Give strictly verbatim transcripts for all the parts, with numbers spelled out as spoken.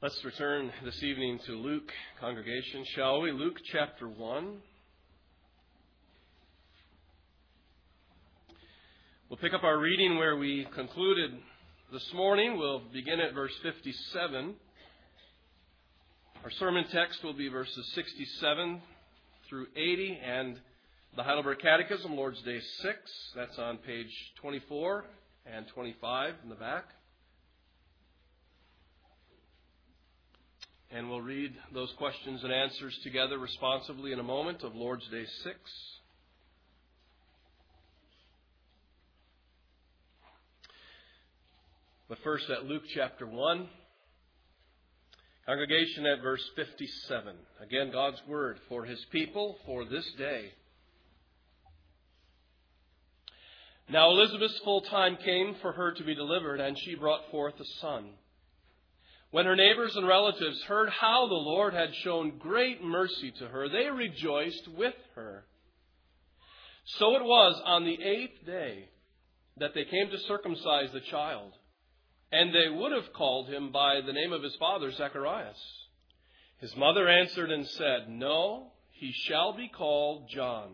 Let's return this evening to Luke, congregation, shall we? Luke chapter one. We'll pick up our reading where we concluded this morning. We'll begin at verse fifty-seven. Our sermon text will be verses sixty-seven through eighty, and the Heidelberg Catechism, Lord's Day six. That's on page twenty-four and twenty-five in the back. And we'll read those questions and answers together responsively in a moment of Lord's Day six. But first at Luke chapter one, congregation at verse fifty-seven. Again, God's word for His people for this day. Now Elizabeth's full time came for her to be delivered, and she brought forth a son. When her neighbors and relatives heard how the Lord had shown great mercy to her, they rejoiced with her. So it was on the eighth day that they came to circumcise the child, and they would have called him by the name of his father, Zacharias. His mother answered and said, "No, he shall be called John."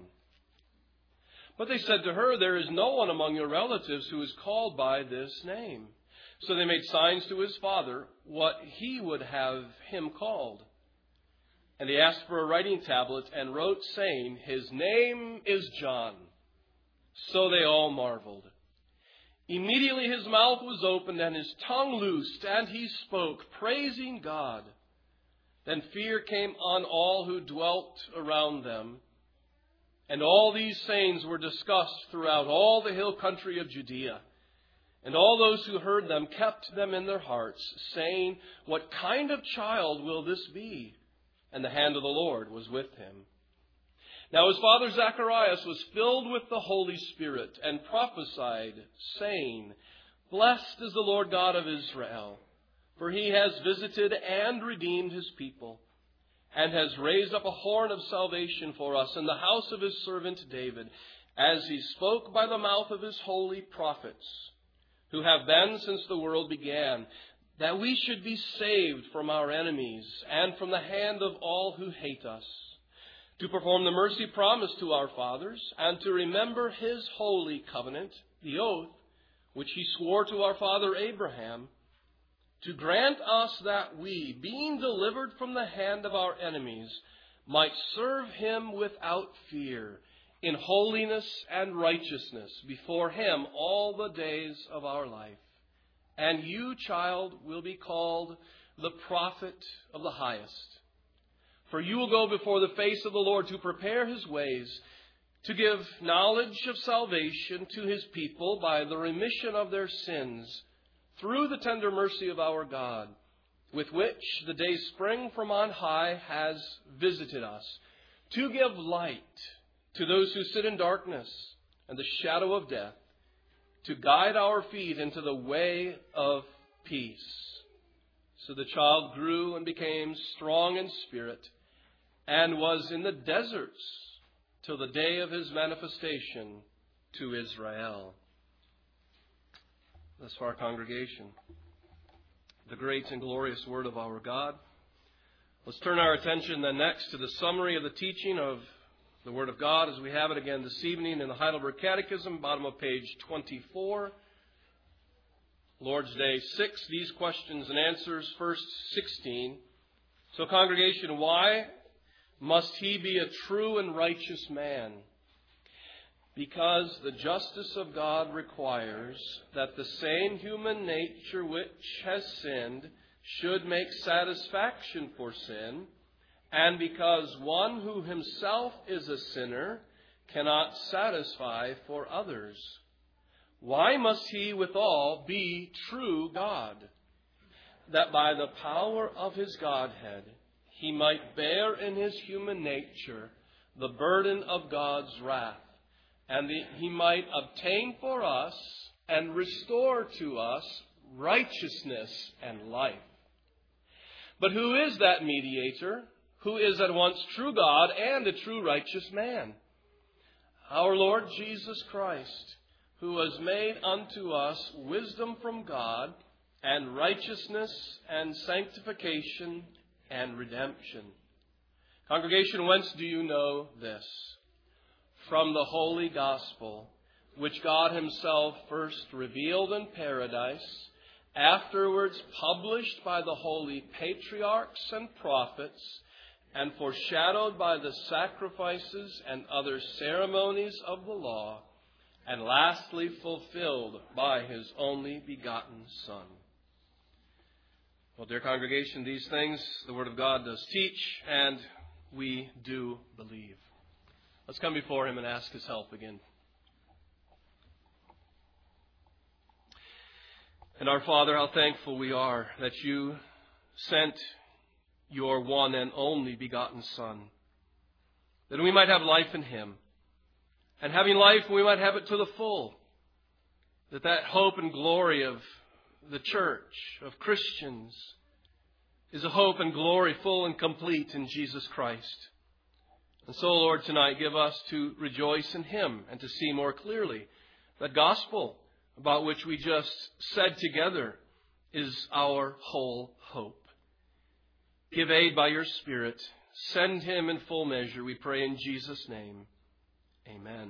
But they said to her, "There is no one among your relatives who is called by this name." So they made signs to his father what he would have him called. And he asked for a writing tablet and wrote, saying, "His name is John." So they all marveled. Immediately his mouth was opened and his tongue loosed, and he spoke, praising God. Then fear came on all who dwelt around them. And all these sayings were discussed throughout all the hill country of Judea. And all those who heard them kept them in their hearts, saying, "What kind of child will this be?" And the hand of the Lord was with him. Now his father Zacharias was filled with the Holy Spirit and prophesied, saying, "Blessed is the Lord God of Israel, for he has visited and redeemed his people, and has raised up a horn of salvation for us in the house of his servant David, as he spoke by the mouth of his holy prophets, who have been since the world began, that we should be saved from our enemies and from the hand of all who hate us, to perform the mercy promised to our fathers, and to remember his holy covenant, the oath which he swore to our father Abraham, to grant us that we, being delivered from the hand of our enemies, might serve him without fear, in holiness and righteousness before him all the days of our life. And you, child, will be called the prophet of the highest. For you will go before the face of the Lord to prepare his ways, to give knowledge of salvation to his people by the remission of their sins, through the tender mercy of our God, with which the day spring from on high has visited us, to give light to those who sit in darkness and the shadow of death, to guide our feet into the way of peace." So the child grew and became strong in spirit, and was in the deserts till the day of his manifestation to Israel. Thus for our congregation, the great and glorious word of our God. Let's turn our attention then next to the summary of the teaching of the Word of God as we have it again this evening in the Heidelberg Catechism, bottom of page twenty-four. Lord's Day six, these questions and answers, first sixteen. So congregation, why must he be a true and righteous man? Because the justice of God requires that the same human nature which has sinned should make satisfaction for sin, and because one who himself is a sinner cannot satisfy for others. Why must he withal be true God? That by the power of his Godhead he might bear in his human nature the burden of God's wrath, and that he might obtain for us and restore to us righteousness and life. But who is that mediator, who is at once true God and a true righteous man? Our Lord Jesus Christ, who was made unto us wisdom from God and righteousness and sanctification and redemption. Congregation, whence do you know this? From the Holy Gospel, which God Himself first revealed in paradise, afterwards published by the holy patriarchs and prophets, and foreshadowed by the sacrifices and other ceremonies of the law, and lastly fulfilled by His only begotten Son. Well, dear congregation, these things the Word of God does teach, and we do believe. Let's come before Him and ask His help again. And our Father, how thankful we are that You sent Your one and only begotten Son, that we might have life in Him. And having life, we might have it to the full. That that hope and glory of the church, of Christians, is a hope and glory full and complete in Jesus Christ. And so, Lord, tonight give us to rejoice in Him and to see more clearly that gospel about which we just said together is our whole hope. Give aid by Your Spirit. Send Him in full measure, we pray in Jesus' name. Amen.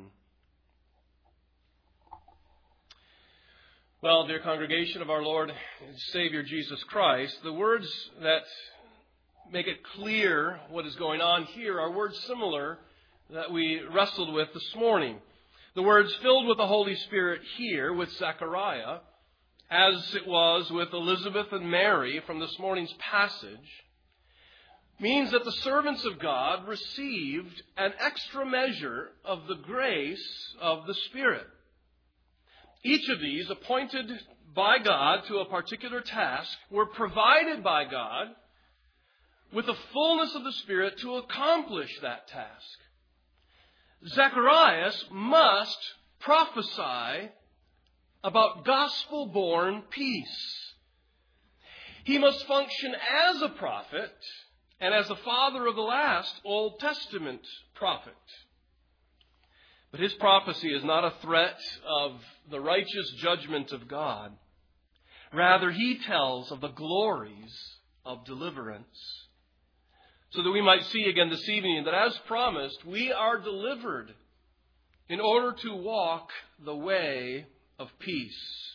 Well, dear congregation of our Lord and Savior Jesus Christ, the words that make it clear what is going on here are words similar that we wrestled with this morning. The words filled with the Holy Spirit here with Zechariah, as it was with Elizabeth and Mary from this morning's passage, means that the servants of God received an extra measure of the grace of the Spirit. Each of these, appointed by God to a particular task, were provided by God with the fullness of the Spirit to accomplish that task. Zacharias must prophesy about gospel-born peace. He must function as a prophet and as the father of the last Old Testament prophet. But his prophecy is not a threat of the righteous judgment of God. Rather, he tells of the glories of deliverance. So that we might see again this evening that as promised, we are delivered in order to walk the way of peace.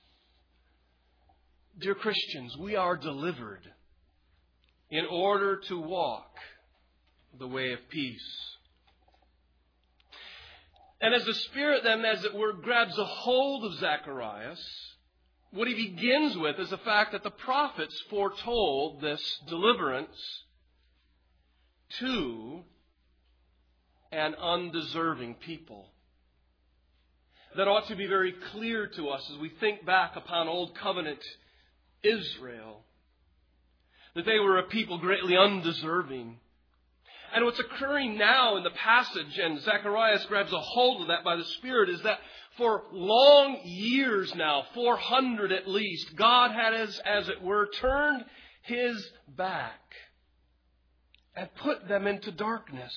Dear Christians, we are delivered in order to walk the way of peace. And as the Spirit then, as it were, grabs a hold of Zacharias, what he begins with is the fact that the prophets foretold this deliverance to an undeserving people. That ought to be very clear to us as we think back upon Old Covenant Israel. That they were a people greatly undeserving. And what's occurring now in the passage, and Zacharias grabs a hold of that by the Spirit, is that for long years now, four hundred at least, God had, as, as it were, turned His back and put them into darkness.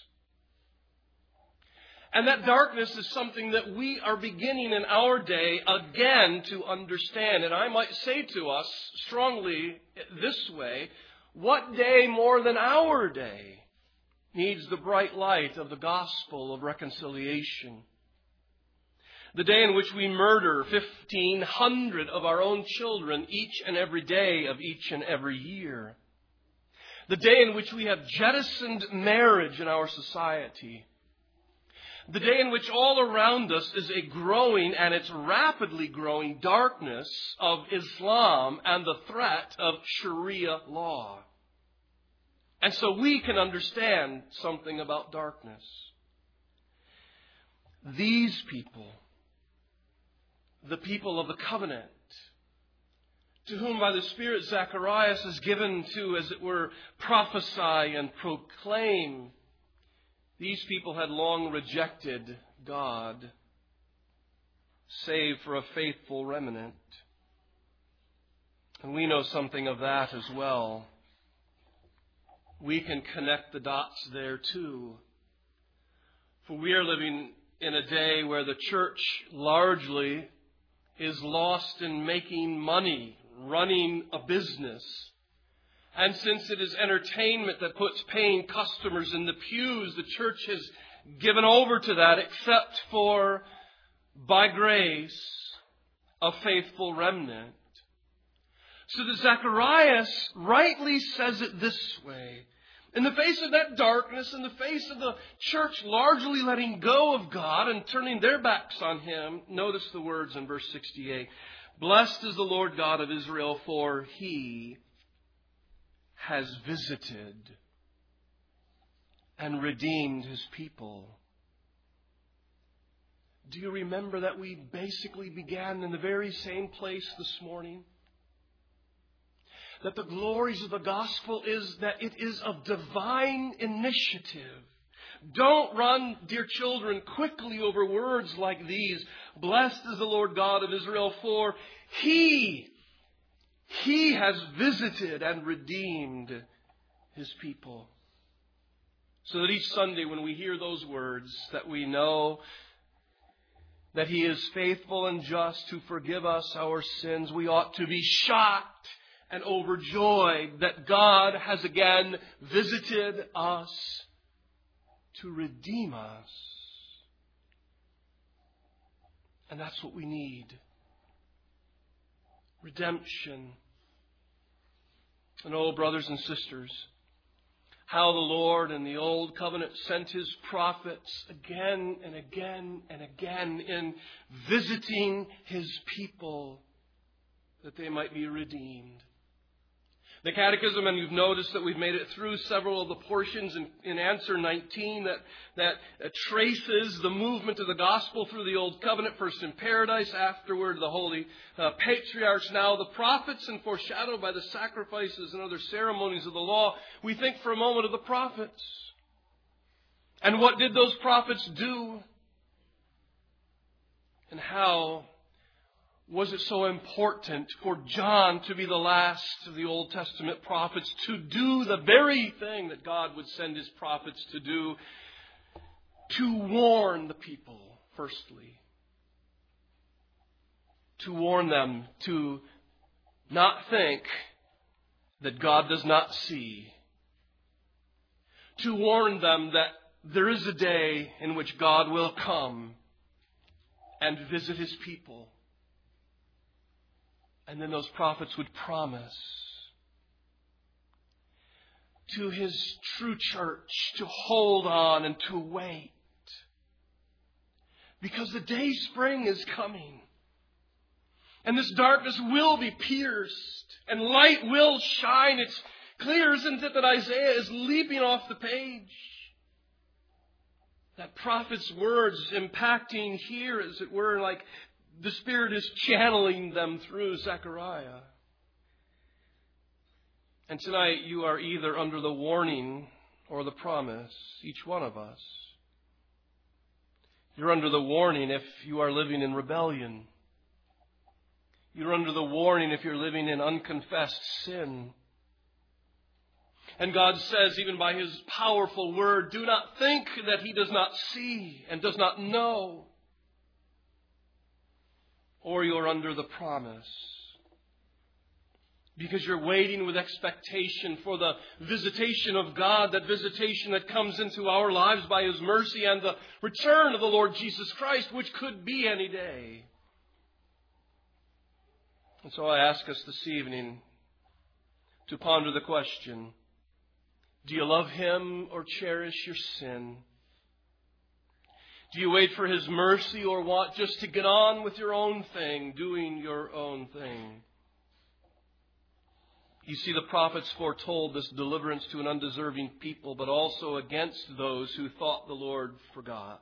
And that darkness is something that we are beginning in our day again to understand. And I might say to us strongly this way, what day more than our day needs the bright light of the gospel of reconciliation? The day in which we murder fifteen hundred of our own children each and every day of each and every year. The day in which we have jettisoned marriage in our society. The day in which all around us is a growing, and it's rapidly growing, darkness of Islam and the threat of Sharia law. And so we can understand something about darkness. These people, the people of the covenant, to whom by the Spirit Zacharias is given to, as it were, prophesy and proclaim, these people had long rejected God, save for a faithful remnant. And we know something of that as well. We can connect the dots there too. For we are living in a day where the church largely is lost in making money running a business. And since it is entertainment that puts paying customers in the pews, the church has given over to that, except for, by grace, a faithful remnant. So that Zacharias rightly says it this way. In the face of that darkness, in the face of the church largely letting go of God and turning their backs on Him, notice the words in verse sixty-eight. Blessed is the Lord God of Israel, for He has visited and redeemed His people. Do you remember that we basically began in the very same place this morning? That the glories of the gospel is that it is of divine initiative. Don't run, dear children, quickly over words like these. Blessed is the Lord God of Israel, for He, He has visited and redeemed His people. So that each Sunday when we hear those words, that we know that He is faithful and just to forgive us our sins, we ought to be shocked and overjoyed that God has again visited us to redeem us. And that's what we need. Redemption. And oh, brothers and sisters, how the Lord in the Old Covenant sent His prophets again and again and again in visiting His people that they might be redeemed. The Catechism, and you've noticed that we've made it through several of the portions in, in answer nineteen that, that uh, traces the movement of the gospel through the Old Covenant, first in paradise, afterward the holy uh, patriarchs, now the prophets, and foreshadowed by the sacrifices and other ceremonies of the law. We think for a moment of the prophets. And what did those prophets do? And how was it so important for John to be the last of the Old Testament prophets to do the very thing that God would send His prophets to do? To warn the people, firstly. To warn them to not think that God does not see. To warn them that there is a day in which God will come and visit His people. And then those prophets would promise to His true church to hold on and to wait. Because the day spring is coming. And this darkness will be pierced. And light will shine. It's clear, isn't it, that Isaiah is leaping off the page. That prophet's words impacting here, as it were, like the Spirit is channeling them through Zechariah. And tonight you are either under the warning or the promise, each one of us. You're under the warning if you are living in rebellion. You're under the warning if you're living in unconfessed sin. And God says, even by His powerful word, do not think that He does not see and does not know. Or you're under the promise. Because you're waiting with expectation for the visitation of God, that visitation that comes into our lives by His mercy, and the return of the Lord Jesus Christ, which could be any day. And so I ask us this evening to ponder the question, do you love Him or cherish your sin? Do you wait for His mercy or want just to get on with your own thing, doing your own thing? You see, the prophets foretold this deliverance to an undeserving people, but also against those who thought the Lord forgot.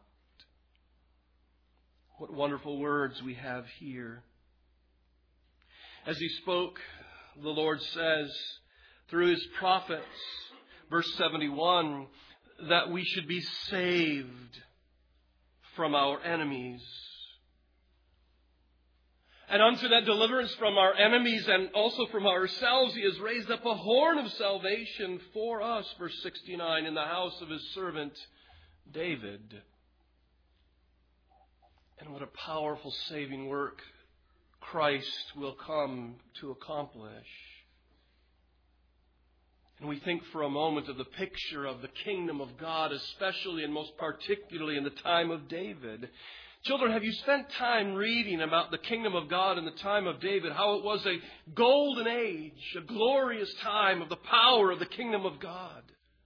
What wonderful words we have here. As He spoke, the Lord says through His prophets, verse seventy-one, that we should be saved from our enemies. And unto that deliverance from our enemies and also from ourselves, He has raised up a horn of salvation for us, verse sixty-nine, in the house of His servant David. And what a powerful saving work Christ will come to accomplish. And we think for a moment of the picture of the kingdom of God, especially and most particularly in the time of David. Children, have you spent time reading about the kingdom of God in the time of David? How it was a golden age, a glorious time of the power of the kingdom of God.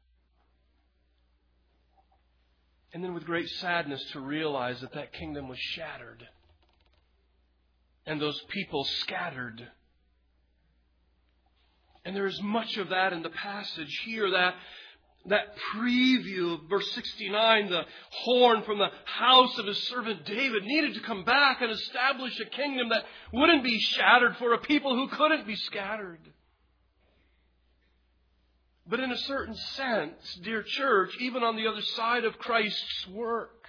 And then with great sadness to realize that that kingdom was shattered. And those people scattered. And there is much of that in the passage here, that, that preview of verse sixty-nine, the horn from the house of his servant David needed to come back and establish a kingdom that wouldn't be shattered for a people who couldn't be scattered. But in a certain sense, dear church, even on the other side of Christ's work,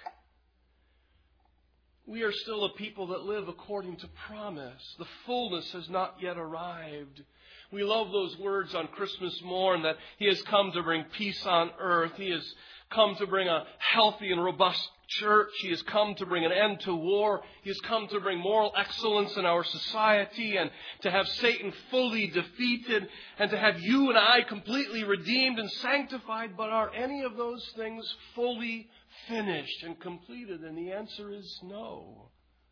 we are still a people that live according to promise. The fullness has not yet arrived. We love those words on Christmas morn that He has come to bring peace on earth. He has come to bring a healthy and robust church. He has come to bring an end to war. He has come to bring moral excellence in our society and to have Satan fully defeated and to have you and I completely redeemed and sanctified. But are any of those things fully finished and completed? And the answer is no.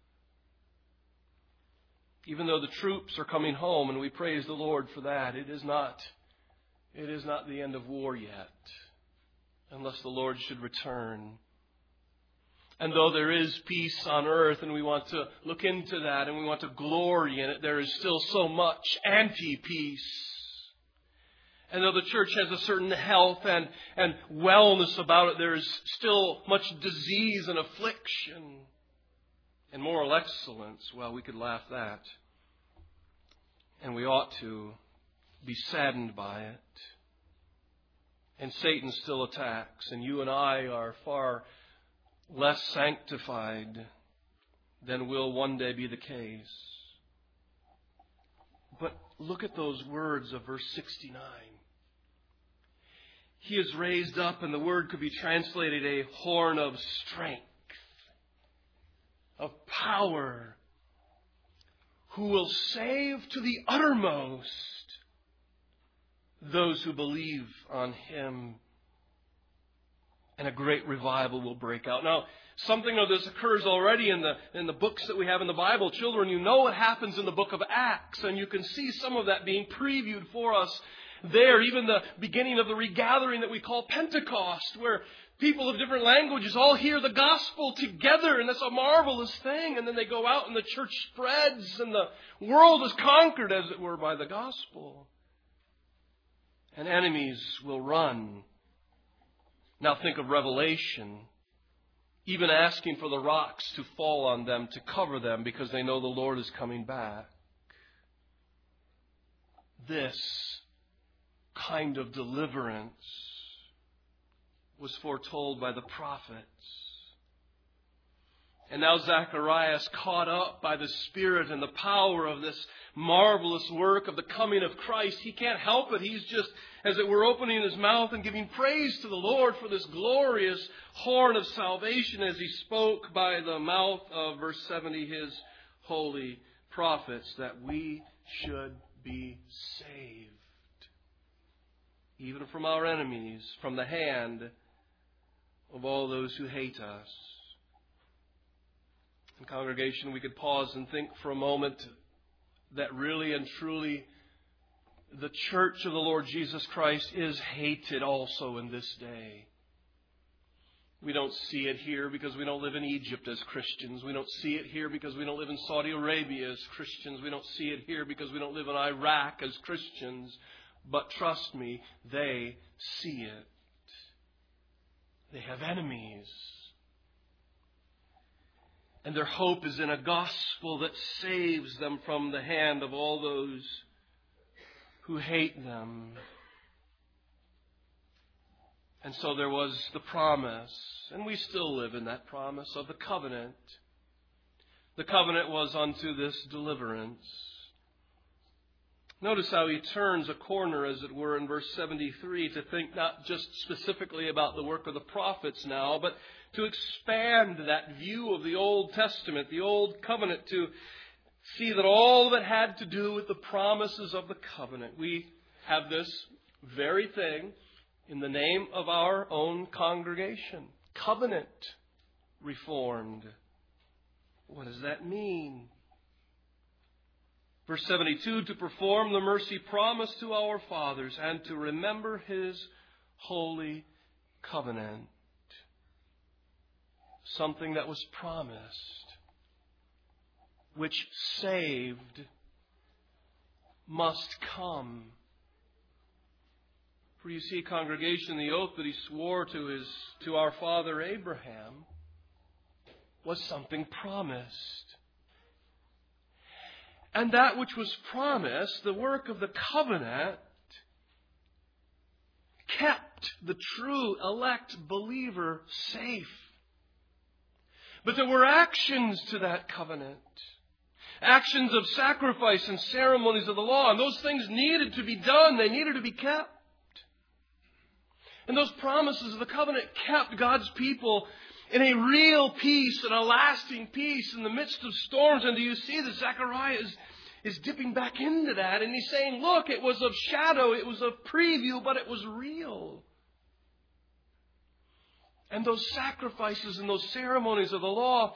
Even though the troops are coming home, and we praise the Lord for that, it is not, it is not the end of war yet, unless the Lord should return. And though there is peace on earth, and we want to look into that, and we want to glory in it, there is still so much anti-peace. And though the church has a certain health and, and wellness about it, there is still much disease and affliction. And moral excellence, well, we could laugh that. And we ought to be saddened by it. And Satan still attacks. And you and I are far less sanctified than will one day be the case. But look at those words of verse sixty-nine. He is raised up, and the word could be translated a horn of strength, of power, who will save to the uttermost those who believe on Him. And a great revival will break out. Now, something of this occurs already in the in the books that we have in the Bible. Children, you know what happens in the book of Acts, and you can see some of that being previewed for us there. Even the beginning of the regathering that we call Pentecost, where people of different languages all hear the gospel together, and that's a marvelous thing. And then they go out and the church spreads, and the world is conquered, as it were, by the gospel. And enemies will run. Now think of Revelation, even asking for the rocks to fall on them to cover them because they know the Lord is coming back. This kind of deliverance was foretold by the prophets. And now Zacharias, caught up by the Spirit and the power of this marvelous work of the coming of Christ, he can't help it. He's just, as it were, opening his mouth and giving praise to the Lord for this glorious horn of salvation as he spoke by the mouth of, verse seventy, his holy prophets, that we should be saved, even from our enemies, from the hand of all those who hate us. In congregation, we could pause and think for a moment that really and truly the church of the Lord Jesus Christ is hated also in this day. We don't see it here because we don't live in Egypt as Christians. We don't see it here because we don't live in Saudi Arabia as Christians. We don't see it here because we don't live in Iraq as Christians. But trust me, they see it. They have enemies. And their hope is in a gospel that saves them from the hand of all those who hate them. And so there was the promise, and we still live in that promise of the covenant. The covenant was unto this deliverance. Notice how he turns a corner, as it were, in verse seventy-three to think not just specifically about the work of the prophets now, but to expand that view of the Old Testament, the Old Covenant, to see that all that had to do with the promises of the covenant, we have this very thing in the name of our own congregation. Covenant reformed. What does that mean? Verse seventy-two, to perform the mercy promised to our fathers and to remember His holy covenant. Something that was promised, which saved, must come. For you see, congregation, the oath that he swore to his to our father Abraham was something promised. And that which was promised, the work of the covenant, kept the true elect believer safe. But there were actions to that covenant. Actions of sacrifice and ceremonies of the law. And those things needed to be done. They needed to be kept. And those promises of the covenant kept God's people in a real peace and a lasting peace in the midst of storms. And do you see that Zechariah is, is dipping back into that? And he's saying, look, it was of shadow, it was of preview, but it was real. And those sacrifices and those ceremonies of the law,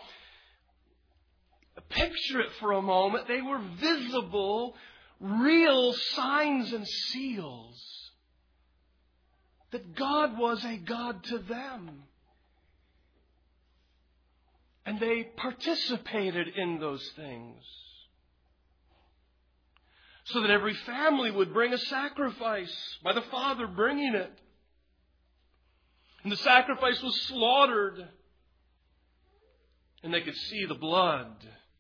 picture it for a moment, they were visible, real signs and seals that God was a God to them. And they participated in those things. So that every family would bring a sacrifice by the father bringing it. And the sacrifice was slaughtered. And they could see the blood.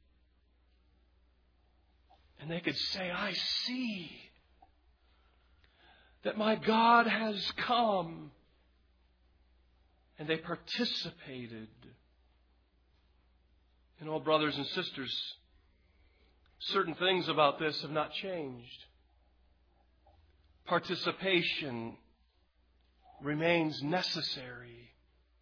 And they could say, I see that my God has come. And they participated. And all brothers and sisters, certain things about this have not changed. Participation remains necessary.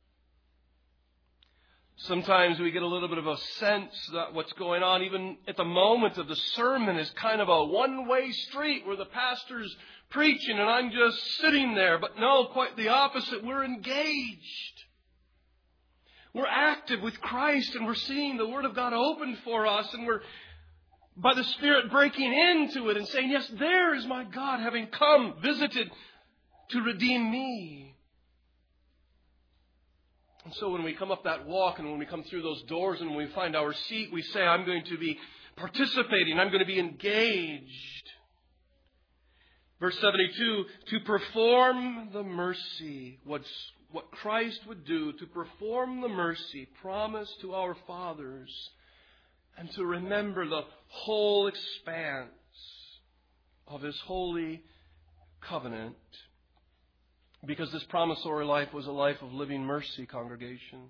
Sometimes we get a little bit of a sense that what's going on even at the moment of the sermon is kind of a one-way street where the pastor's preaching and I'm just sitting there. But no, quite the opposite. We're engaged. We're active with Christ and we're seeing the Word of God opened for us and we're by the Spirit breaking into it and saying, yes, there is my God having come, visited to redeem me. And so when we come up that walk and when we come through those doors and when we find our seat, we say, I'm going to be participating. I'm going to be engaged. Verse seventy-two, to perform the mercy, what's, what Christ would do, to perform the mercy promised to our fathers and to remember the whole expanse of His holy covenant. Because this promissory life was a life of living mercy, congregation.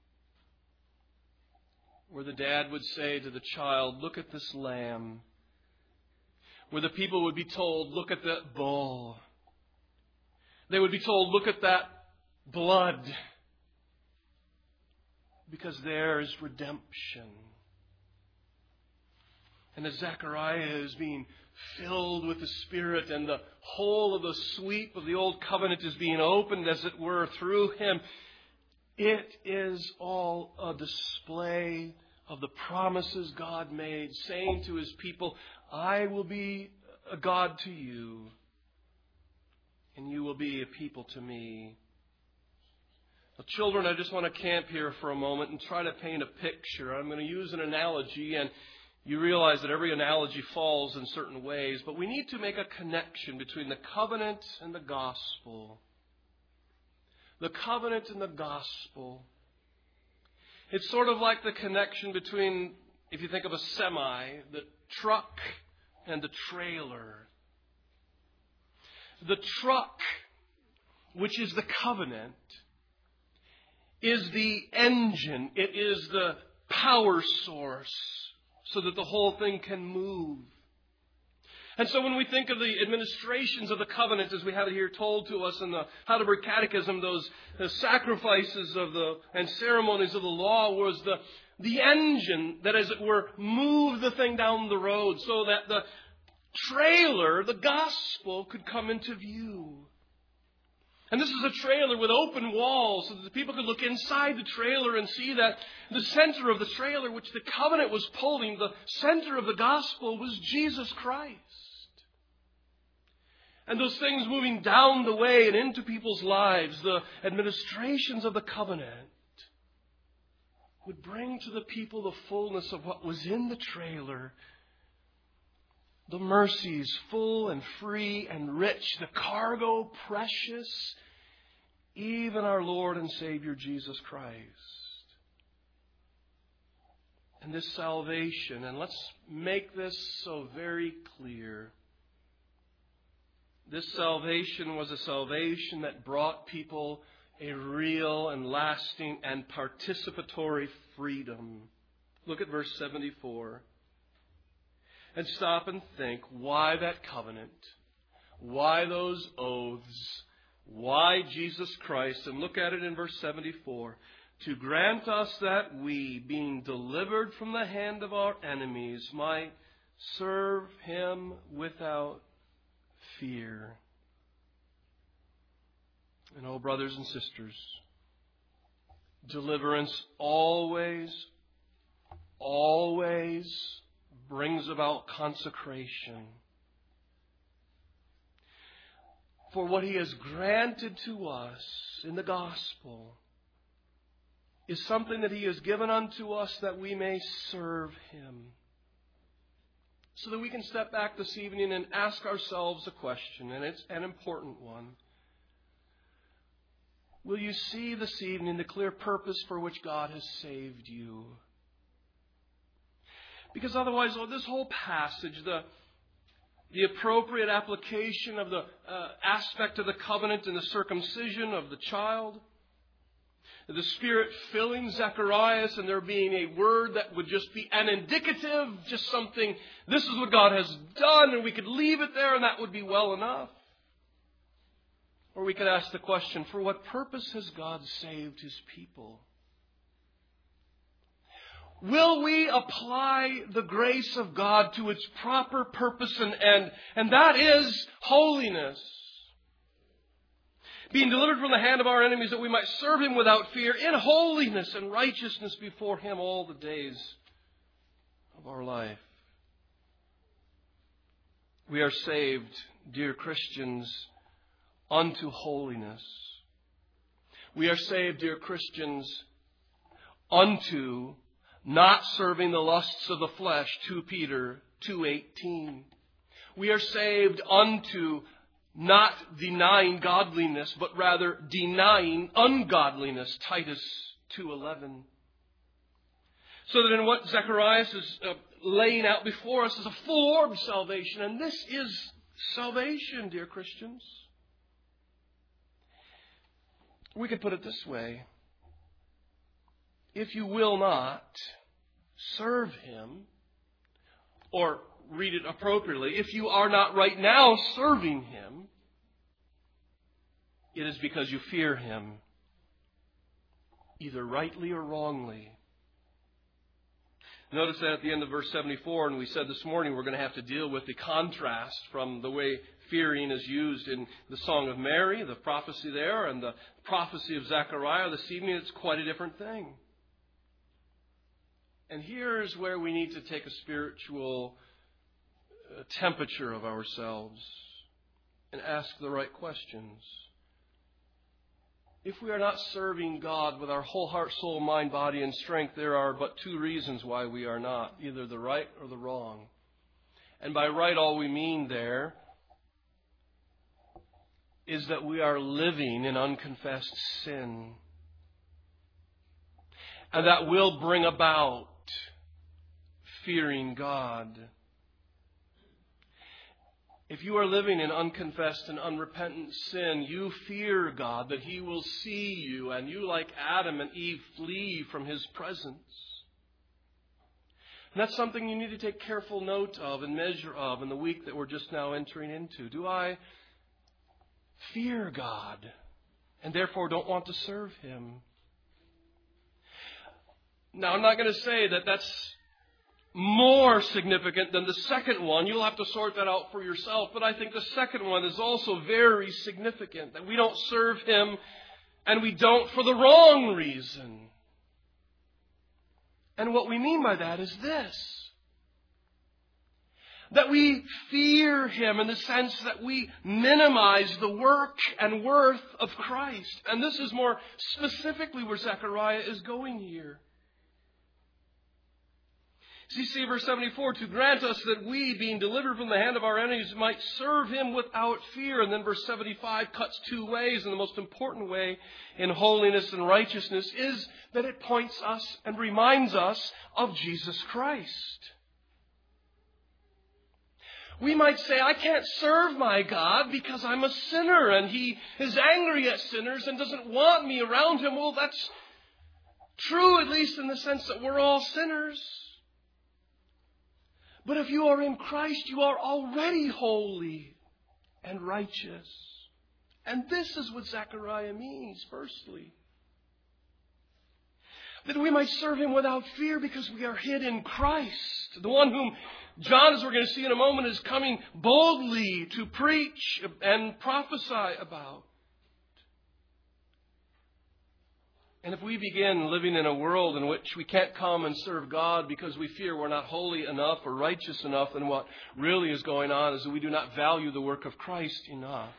Where the dad would say to the child, look at this lamb. Where the people would be told, look at that bull. They would be told, look at that blood. Because there is redemption. And as Zechariah is being filled with the Spirit and the whole of the sweep of the old covenant is being opened, as it were, through him, it is all a display of the promises God made, saying to His people, I will be a God to you, and you will be a people to me. Well, children, I just want to camp here for a moment and try to paint a picture. I'm going to use an analogy, and you realize that every analogy falls in certain ways, but we need to make a connection between the covenant and the gospel. The covenant and the gospel. It's sort of like the connection between, if you think of a semi, the truck and the trailer. The truck, which is the covenant, is the engine. It is the power source so that the whole thing can move. And so when we think of the administrations of the covenant, as we have it here told to us in the Heidelberg Catechism, those the sacrifices of the and ceremonies of the law was the, the engine that, as it were, moved the thing down the road so that the trailer, the gospel, could come into view. And this is a trailer with open walls so that the people could look inside the trailer and see that the center of the trailer, which the covenant was pulling, the center of the gospel was Jesus Christ. And those things moving down the way and into people's lives, the administrations of the covenant, would bring to the people the fullness of what was in the trailer. The mercies, full and free and rich. The cargo, precious. Even our Lord and Savior, Jesus Christ. And this salvation, and let's make this so very clear. This salvation was a salvation that brought people a real and lasting and participatory freedom. Look at verse seventy-four. And stop and think, why that covenant? Why those oaths? Why Jesus Christ? And look at it in verse seventy-four. To grant us that we, being delivered from the hand of our enemies, might serve Him without fear. And oh, brothers and sisters, deliverance always, always brings about consecration. For what He has granted to us in the gospel is something that He has given unto us that we may serve Him. So that we can step back this evening and ask ourselves a question, and it's an important one. Will you see this evening the clear purpose for which God has saved you? Because otherwise, oh, this whole passage, the, the appropriate application of the uh, aspect of the covenant and the circumcision of the child, the Spirit filling Zacharias and there being a word that would just be an indicative, just something, this is what God has done, and we could leave it there and that would be well enough. Or we could ask the question, for what purpose has God saved His people? Will we apply the grace of God to its proper purpose and end? And that is holiness. Being delivered from the hand of our enemies that we might serve Him without fear in holiness and righteousness before Him all the days of our life. We are saved, dear Christians, unto holiness. We are saved, dear Christians, unto not serving the lusts of the flesh, Second Peter two eighteen. We are saved unto not denying godliness, but rather denying ungodliness, Titus two eleven. So that in what Zacharias is uh, laying out before us is a full-orbed salvation. And this is salvation, dear Christians. We could put it this way. If you will not serve Him, or read it appropriately, if you are not right now serving Him, it is because you fear Him, either rightly or wrongly. Notice that at the end of verse seventy-four, and we said this morning we're going to have to deal with the contrast from the way fearing is used in the Song of Mary, the prophecy there, and the prophecy of Zechariah this evening. It's quite a different thing. And here's where we need to take a spiritual temperature of ourselves and ask the right questions. If we are not serving God with our whole heart, soul, mind, body, and strength, there are but two reasons why we are not, either the right or the wrong. And by right, all we mean there is that we are living in unconfessed sin. And that will bring about fearing God. If you are living in unconfessed and unrepentant sin, you fear God, that He will see you, and you, like Adam and Eve, flee from His presence. And that's something you need to take careful note of and measure of in the week that we're just now entering into. Do I fear God and therefore don't want to serve Him? Now, I'm not going to say that that's more significant than the second one. You'll have to sort that out for yourself. But I think the second one is also very significant, that we don't serve Him and we don't for the wrong reason. And what we mean by that is this: that we fear Him in the sense that we minimize the work and worth of Christ. And this is more specifically where Zechariah is going here. So you see, verse seventy-four, to grant us that we, being delivered from the hand of our enemies, might serve Him without fear. And then verse seventy-five cuts two ways. And the most important way in holiness and righteousness is that it points us and reminds us of Jesus Christ. We might say, I can't serve my God because I'm a sinner and He is angry at sinners and doesn't want me around Him. Well, that's true, at least in the sense that we're all sinners. But if you are in Christ, you are already holy and righteous. And this is what Zechariah means, firstly. That we might serve Him without fear because we are hid in Christ. The one whom John, as we're going to see in a moment, is coming boldly to preach and prophesy about. And if we begin living in a world in which we can't come and serve God because we fear we're not holy enough or righteous enough, then what really is going on is that we do not value the work of Christ enough.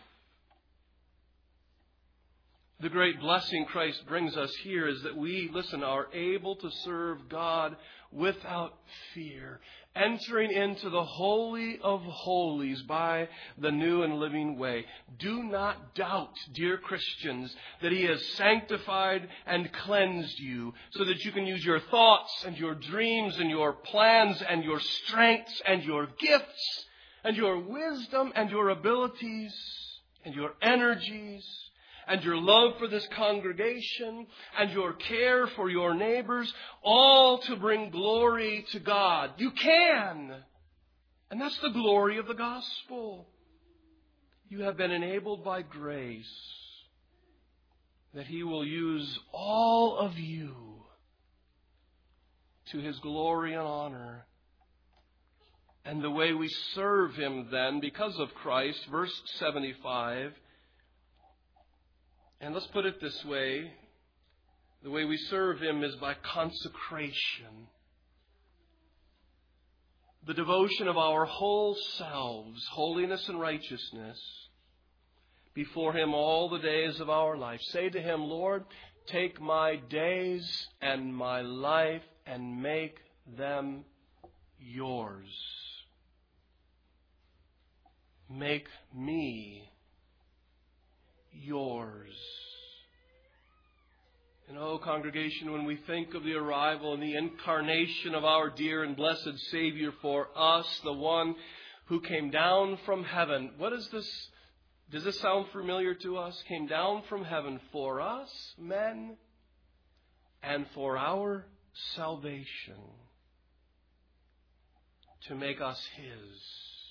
The great blessing Christ brings us here is that we, listen, are able to serve God without fear, entering into the Holy of Holies by the new and living way. Do not doubt, dear Christians, that He has sanctified and cleansed you so that you can use your thoughts and your dreams and your plans and your strengths and your gifts and your wisdom and your abilities and your energies and your love for this congregation, and your care for your neighbors, all to bring glory to God. You can. And that's the glory of the gospel. You have been enabled by grace that He will use all of you to His glory and honor. And the way we serve Him then, because of Christ, verse seventy-five, and let's put it this way, the way we serve Him is by consecration. The devotion of our whole selves, holiness and righteousness, before Him all the days of our life. Say to Him, Lord, take my days and my life and make them yours. Make me yours. And oh, congregation, when we think of the arrival and the incarnation of our dear and blessed Savior for us, the one who came down from heaven, what is this? Does this sound familiar to us? Came down from heaven for us, men, and for our salvation, to make us His.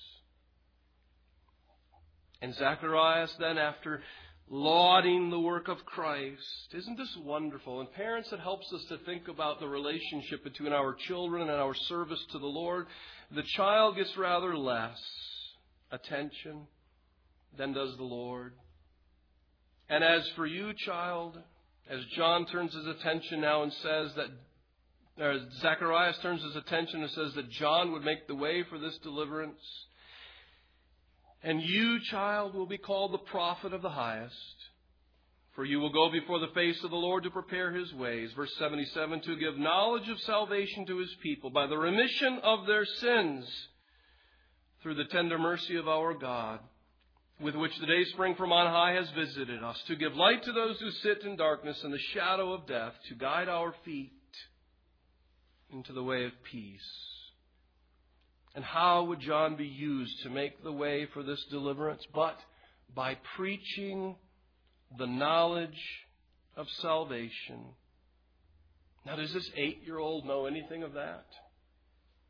And Zacharias then, after lauding the work of Christ. Isn't this wonderful? And parents, it helps us to think about the relationship between our children and our service to the Lord. The child gets rather less attention than does the Lord. And as for you, child, as John turns his attention now and says that, or Zacharias turns his attention and says that John would make the way for this deliverance. And you, child, will be called the prophet of the highest. For you will go before the face of the Lord to prepare His ways. Verse seventy-seven, to give knowledge of salvation to His people by the remission of their sins through the tender mercy of our God, with which the day spring from on high has visited us, to give light to those who sit in darkness and the shadow of death, to guide our feet into the way of peace. And how would John be used to make the way for this deliverance? But by preaching the knowledge of salvation. Now, does this eight-year-old know anything of that?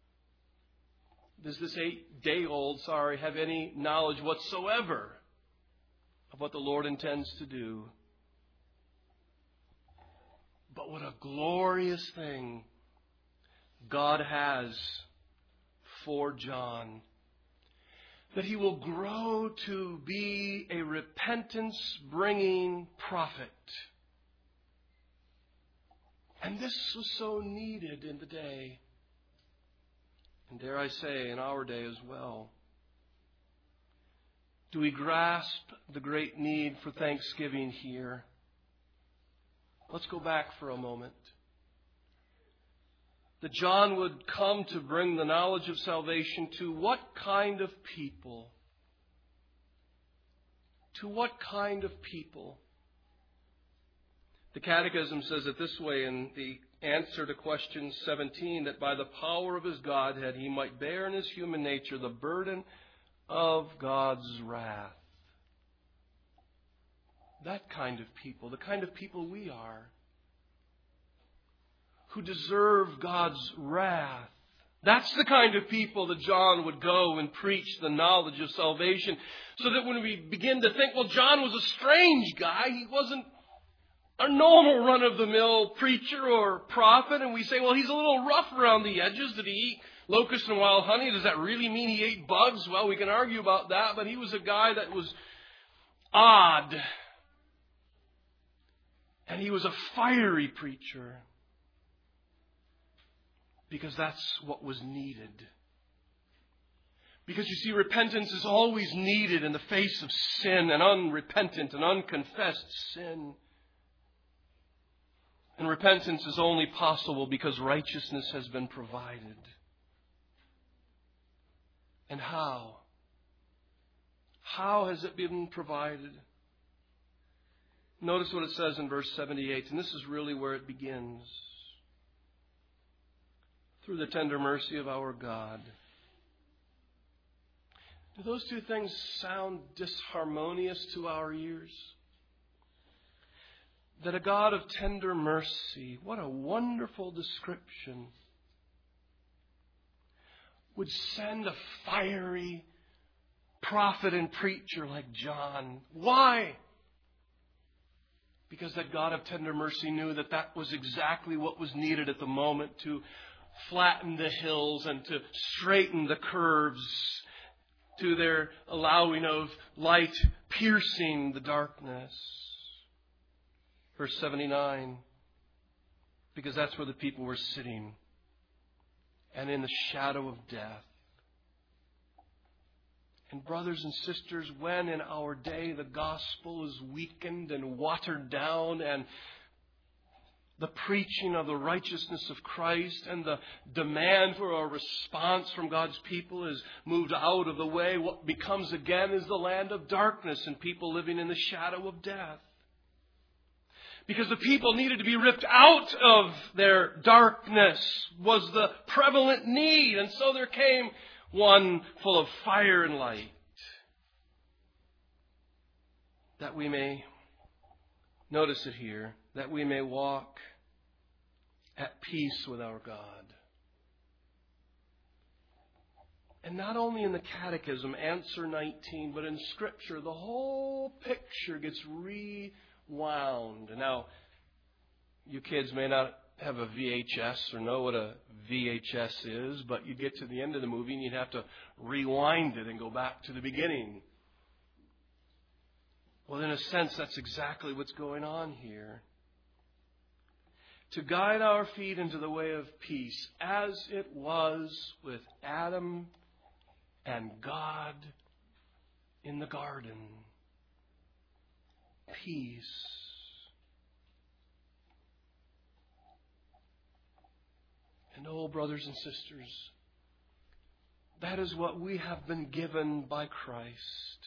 does this eight-day-old, sorry, have any knowledge whatsoever of what the Lord intends to do. But what a glorious thing God has for John. That he will grow to be a repentance-bringing prophet. And this was so needed in the day. And dare I say, in our day as well. Do we grasp the great need for thanksgiving here? Let's go back for a moment. That John would come to bring the knowledge of salvation to what kind of people? To what kind of people? The Catechism says it this way in the answer to question seventeen, that by the power of his Godhead he might bear in his human nature the burden of God's wrath. That kind of people, the kind of people we are, who deserve God's wrath. That's the kind of people that John would go and preach the knowledge of salvation. So that when we begin to think, well, John was a strange guy. He wasn't a normal run-of-the-mill preacher or prophet. And we say, well, he's a little rough around the edges. Did he eat locusts and wild honey? Does that really mean he ate bugs? Well, we can argue about that. But he was a guy that was odd. And he was a fiery preacher. Because that's what was needed. Because you see, repentance is always needed in the face of sin and unrepentant and unconfessed sin. And repentance is only possible because righteousness has been provided. And how? How has it been provided? Notice what it says in verse seventy-eight, and this is really where it begins. Through the tender mercy of our God. Do those two things sound disharmonious to our ears? That a God of tender mercy, what a wonderful description, would send a fiery prophet and preacher like John. Why? Because that God of tender mercy knew that that was exactly what was needed at the moment to flatten the hills and to straighten the curves to their allowing of light piercing the darkness. Verse seventy-nine, because that's where the people were sitting, and in the shadow of death. And brothers and sisters, when in our day the gospel is weakened and watered down, and the preaching of the righteousness of Christ and the demand for a response from God's people is moved out of the way, what becomes again is the land of darkness and people living in the shadow of death. Because the people needed to be ripped out of their darkness was the prevalent need. And so there came one full of fire and light, that we may, notice it here, that we may walk at peace with our God. And not only in the Catechism, answer nineteen, but in Scripture, the whole picture gets rewound. Now, you kids may not have a V H S or know what a V H S is, but you get to the end of the movie and you'd have to rewind it and go back to the beginning. Well, in a sense, that's exactly what's going on here. To guide our feet into the way of peace, as it was with Adam and God in the garden. Peace. And oh, brothers and sisters, that is what we have been given by Christ.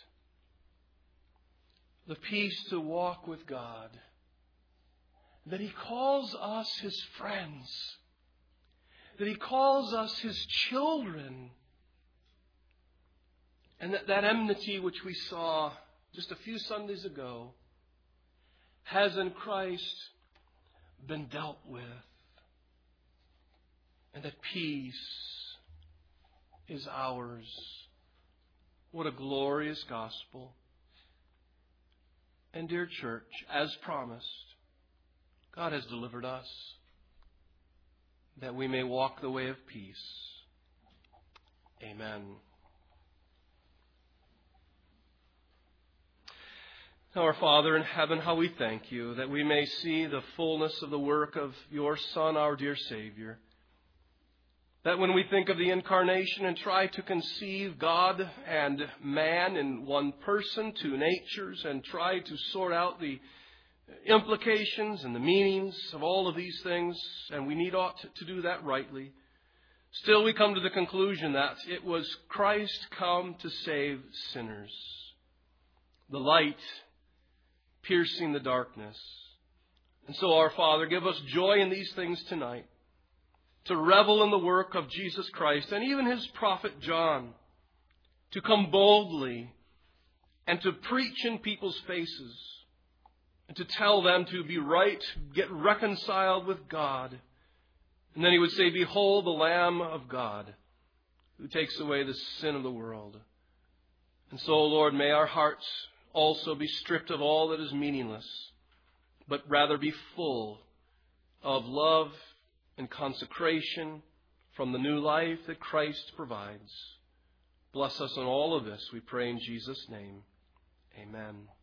The peace to walk with God. That He calls us His friends. That He calls us His children. And that that enmity which we saw just a few Sundays ago has in Christ been dealt with. And that peace is ours. What a glorious gospel. And dear church, as promised, God has delivered us that we may walk the way of peace. Amen. Our Father in heaven, how we thank you that we may see the fullness of the work of your Son, our dear Savior. That when we think of the incarnation and try to conceive God and man in one person, two natures, and try to sort out the implications and the meanings of all of these things, and we need ought to do that rightly, still we come to the conclusion that it was Christ come to save sinners. The light piercing the darkness. And so, our Father, give us joy in these things tonight, to revel in the work of Jesus Christ and even his prophet John, to come boldly and to preach in people's faces and to tell them to be right, get reconciled with God. And then he would say, behold the Lamb of God who takes away the sin of the world. And so, Lord, may our hearts also be stripped of all that is meaningless, but rather be full of love and consecration from the new life that Christ provides. Bless us in all of this, we pray in Jesus' name. Amen.